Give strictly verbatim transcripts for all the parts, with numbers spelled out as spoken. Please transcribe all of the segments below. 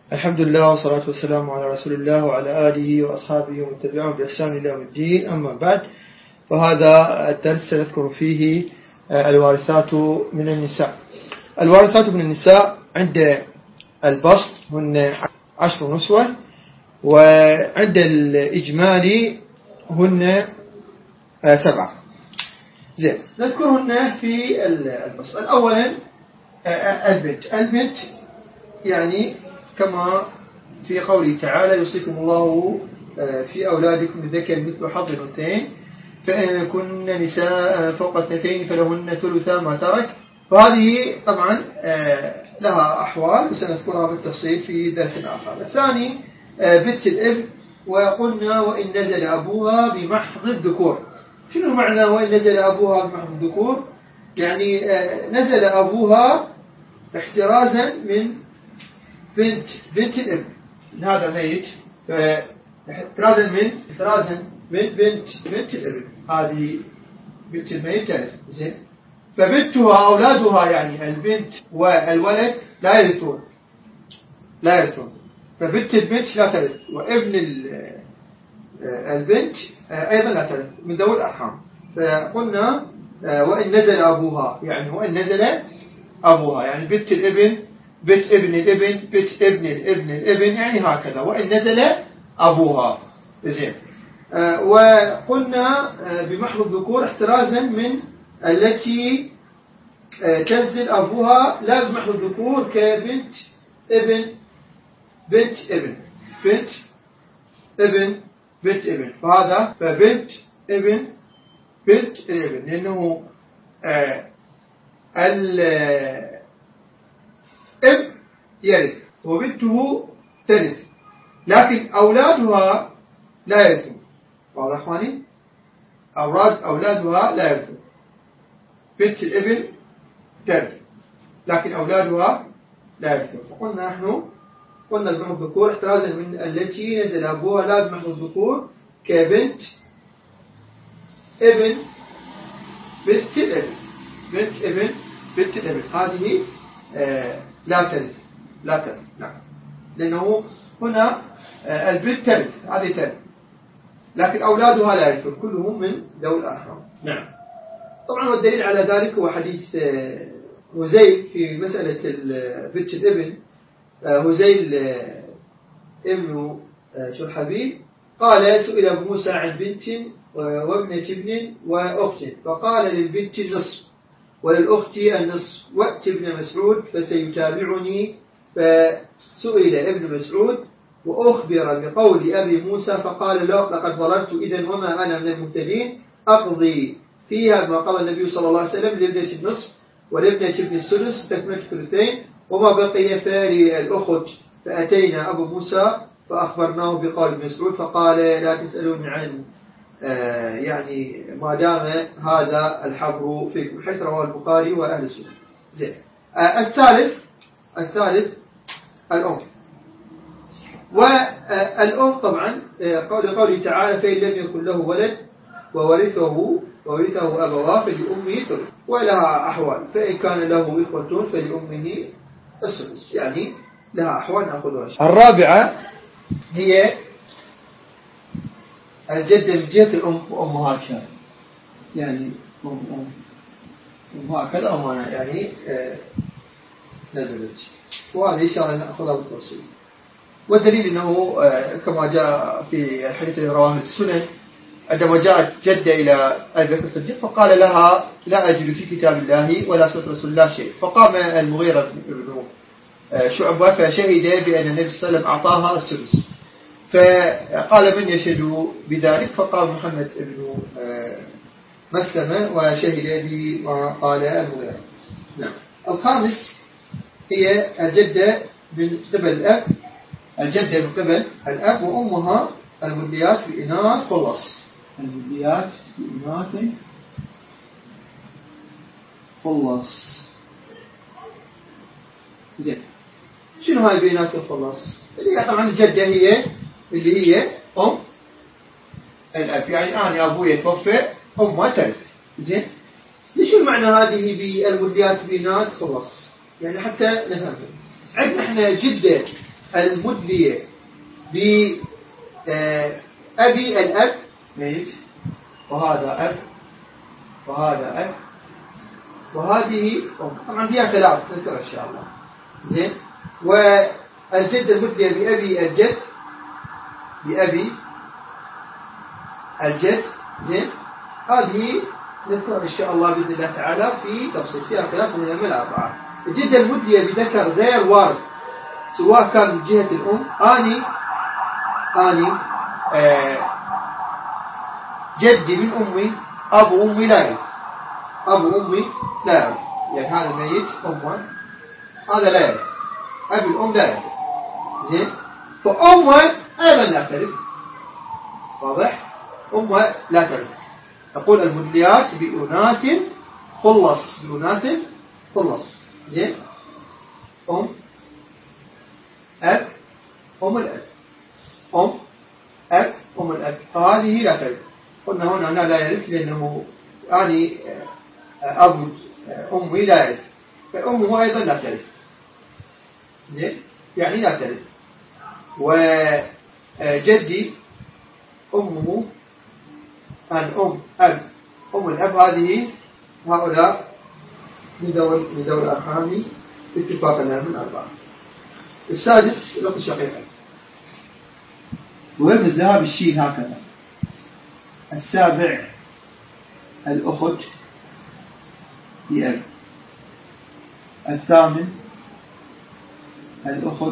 الحمد لله والصلاة والسلام على رسول الله وعلى آله وأصحابه ومن تبعهم بإحسان إلى يوم الدين. أما بعد، فهذا الدرس سنذكر فيه الوارثات من النساء. الوارثات من النساء عند البسط هن عشر نسوة، وعند الإجمالي هن سبعة. زين، نذكرهن في البسط. الأولا البنت. البنت يعني كما في قوله تعالى: يوصيكم الله في أولادكم للذكر مثل حظ الأنثيين، فإن كن نساء فوق اثنتين فلهن ثلثا ما ترك. وهذه طبعا لها أحوال سنذكرها بالتفصيل في درس آخر. الثاني بنت الابن، وقلنا وإن نزل أبوها بمحض الذكور. شنو معنى وإن نزل أبوها بمحض الذكور؟ يعني نزل أبوها احترازا من بنت بنت الابن، هذا ميت، احترازا من احترازا من بنت بنت الابن، هذه بنت الميت ترث. زين، فبنتها أولادها يعني البنت والولد لا يرثون لا يرثون فبنت البنت لا ترث، وابن البنت أيضا لا ترث من ذوي الأرحام. فقلنا وإن نزل أبوها، يعني وإن نزل أبوها يعني بنت الابن، بنت ابن الابن، بنت ابن الابن الابن، يعني هكذا وإن نزل أبوها. زين، آه وقلنا آه بمحض الذكور احترازا من التي آه تنزل أبوها لا بمحض الذكور، كبنت ابن بنت ابن بنت ابن بنت ابن، فهذا فبنت ابن بنت الابن، لأنه آه الابن يرث وبنته ترث، لكن أولادها لا يرثون. واضح اخواني؟ أولاد أولادها لا يرثون. بنت الابن ترث لكن أولادها لا يرثون. فقلنا نحن قلنا بمحض الذكور احترازا من التي نزل أبوها لا بمحض الذكور، كبنت ابن بنت الابن بنت ابن بنت الابن، هذه آه لا ترث لا ترث نعم، لأنه هنا آه البنت ترث، هذه ترث، لكن أولادها لا يرثون كلهم من ذوي الأرحام. نعم. طبعا والدليل على ذلك هو حديث آه هزيل في مسألة بنت الابن. آه هزيل آه ابن آه شرحبيل قال: سئل أبو موسى عن بنت وابنة ابن وأخت، فقال: للبنت النصف وللأخت النصف، وأت ابن مسعود فسيتابعني. فسئل ابن مسعود وأخبر بقول أبي موسى فقال: لا، لقد ضررت إذن وما أنا من المهتدين، أقضي فيها ما قال النبي صلى الله عليه وسلم: لابنة النصف ولابنة ابن السدس تكملة الثلثين، وما بقي فللأخت. فأتينا أبو موسى فأخبرناه بقول ابن مسعود فقال: لا تسألوني عن آه يعني ما دام هذا الحبر فيكم، حيث رواه البخاري وأهل السنة. زين، آه الثالث الثالث الأم. والأم طبعا لقوله تعالى: فإن لم يكن له ولد وورثه وورثه أبواه فلأمه ثلث، ولها أحوال، فإن كان له إخوة فلأمه السدس، يعني لها أحوال نأخذها. الرابعة هي الجدة من جهة الأم وأمهات، يعني أم أم أم هكذا أمنا، يعني آه نزلت، وهذه إن شاء الله نأخذها بالتفصيل. والدليل أنه آه كما جاء في الحديث الذي رواه السنن، عندما جاءت جدة إلى أبي بكر الصديق فقال لها: لا أجد في كتاب الله ولا سنة رسول الله شيء. فقام المغيرة بن شعبة فشهد بأن النبي صلى الله عليه وسلم أعطاها السدس، فقال: من يشهد بذلك؟ فقال محمد بن مسلمة وشهد بما قال المغيرة. نعم. الخامس هي الجدة من قبل الأب، الجدة من قبل الأب، وأمها المدليات بإناث خلص، المدليات بإناث خلص. زين، شنو هاي بينات الخلص؟ اللي هي طبعا الجدة هي اللي هي أم الأب، يعني أنا أبوي توفى أمها ترث. زين، ليش المعنى هذه بالمدليات بينات خلص؟ يعني حتى نفهم. عندنا احنا جدة المدلية بأبي الأب ميت، وهذا أب وهذا أب وهذه أم. طبعا فيها خلاف نذكر إن شاء الله. زين. والجد المدلية بأبي الجد بأبي الجد. زين. هذه نذكر إن شاء الله بإذن الله تعالى في تفصيل، فيها خلاف من الأئمة الأربعة. الجد المدلية بذكر غير وارث سواء كان من جهة الأم، أني أني آه جدي من أمي، أبو أمي لا يرث، أبو أمي لا يرث، يعني هذا ميت أمه هذا لا يرث، أبي الأم لا يرث. زين. فأمه أيضا لا ترث. واضح؟ أمه لا ترث. تقول المدليات بأناث خلص، بأناث خلص. زين. أم أب أم الأب، أم أب أم الأب، فهذه لا ترث. قلنا هنا أنا لا يرث لأنه أني أبو أمي لا يرث، فأمه أيضا لا ترث. زين. يعني لا ترث. وجدي أمه الأم أب أم الأب، هذه هؤلاء من ذوي من ذوي الأرحام باتفاق من أربعة. السادس الأخت الشقيقة، ويرمز لها بالشين هكذا. السابع الأخت لأب. الثامن الأخت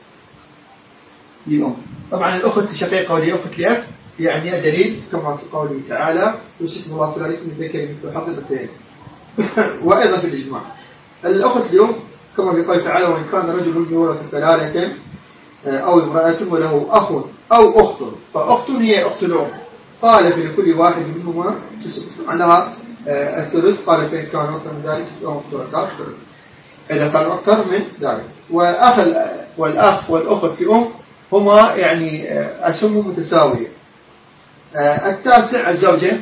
لأم. طبعا الأخت الشقيقة ولأخت لأب يعني دليل كما في قوله تعالى يوصيكم الله في ذلك من ذكر مثل حظ الأنثيين. وأيضا في الإجماع الأخت لأم كما في قوله تعالى وإن كان رجل يورث كلالة أو امرأة وله أخ أو أخت فأخت هي أخت الأم، قال فلكل واحد منهما أنها الثلث، قال فإن كان أكثر من ذلك فهم شركاء إذا كان أكثر من ذلك. والأخ والأخ والأخت لأم هما يعني أسهم متساوية. التاسع الزوجة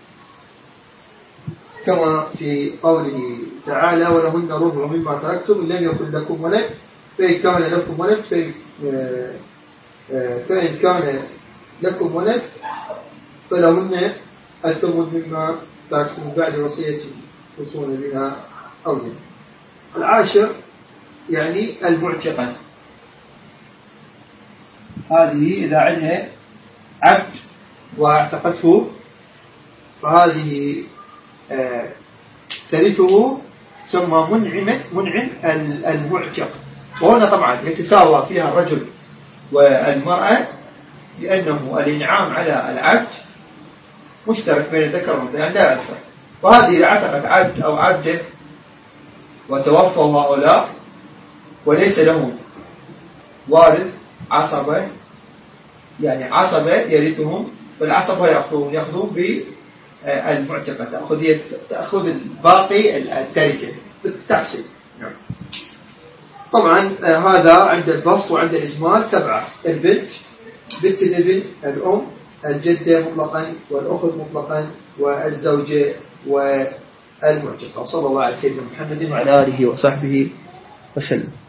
كما في قوله تعالى ولهن ربع مما تركتم إن لم يكن لكم ولد فإن كان لكم ولد فإن كان لكم ولد فلهن الثمن مما تركتم من بعد وصية توصون بها أو دين. العاشر يعني المعتقة، هذه إذا عندها عبد واعتقته فهذه آه ترثه ثم منعم منعم المعتق. وهنا طبعا يتساوى فيها الرجل والمرأة لأنه الإنعام على العبد مشترك بين الذكر والأنثى يعني لا أكثر. وهذه إذا اعتقت عبد أو عبده وتوفوا هؤلاء وليس له وارث عصبة، يعني عصبة يرثهم، فالعصبة يأخذون يأخذون بالمعتقة، تأخذ تأخذ الباقي التركة بالتحصيل. طبعا هذا عند البسط وعند الإجمال سبعة: البنت، بنت الابن، الأم، الجدة مطلقا، والأخت مطلقا، والزوجة والمعتقة. صلى الله على سيدنا محمد وعلى آله وصحبه وسلم.